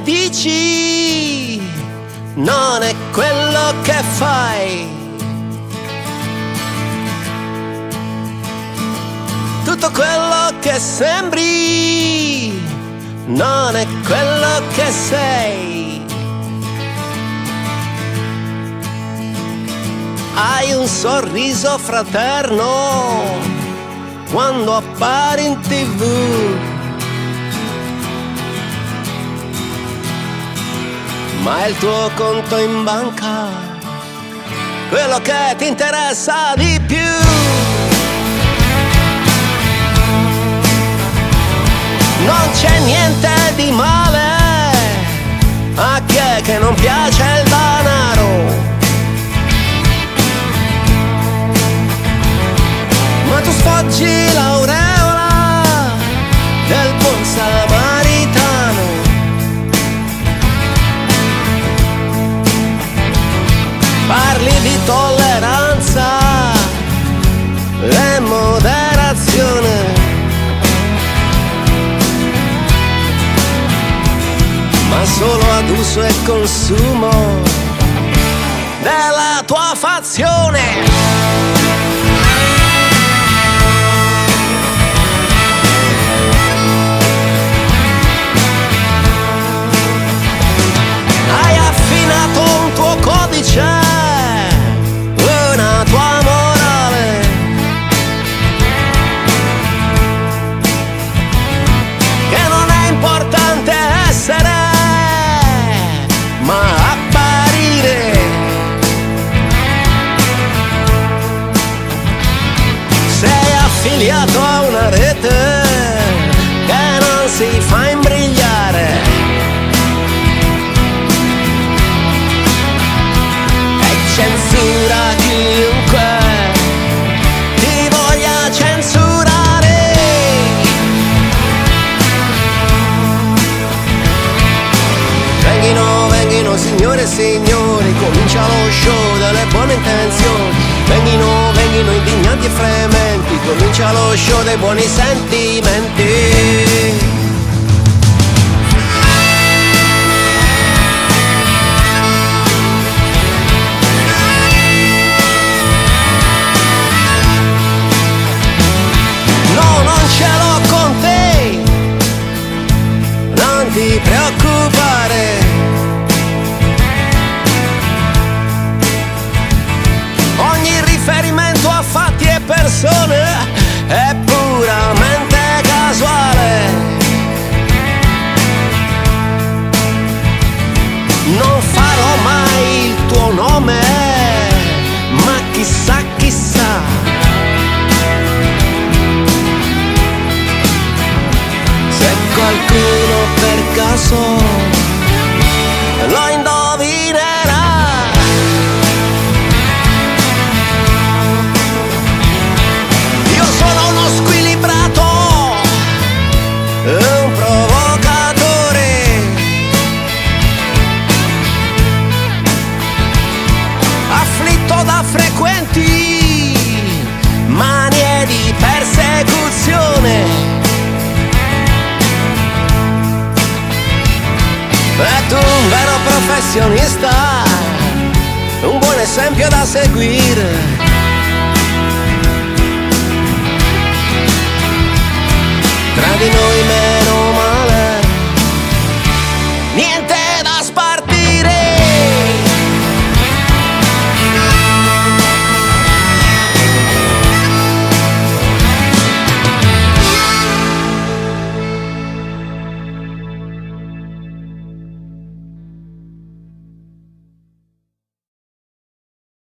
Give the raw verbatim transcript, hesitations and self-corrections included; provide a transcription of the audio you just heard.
dici non è quello che fai. Tutto quello che sembri non è quello che sei. Hai un sorriso fraterno quando appari in tivù, ma è il tuo conto in banca quello che ti interessa di più. Non c'è niente di male a chi è che non piace il denaro, ma tu sfoggi l'aureola del buon samaritano. Parli di tolleranza e moderazione, ma solo ad uso e consumo della tua fazione. Hai affinato un tuo codice, una tua morale, che non è importante essere, ma apparire. Sei affiliato a una rete che non si fa imbrigliare, e censura chiunque ti voglia censurare. Venghino, venghino signore e signori, comincia lo show delle buone intenzioni. Venghino, venghino indignati e frementi, comincia lo show dei buoni sentimenti. No, non ce l'ho con te, non ti preoccupare. Ogni riferimento a fatti e persone è puramente casuale. Non farò mai il tuo nome, ma chissà chissà. Se qualcuno per caso lo indovinerà, io sono uno squilibrato, un provocatore, afflitto da frequenti manie di persecuzione. E tu un vero professionista, un buon esempio da seguire. Tra di noi me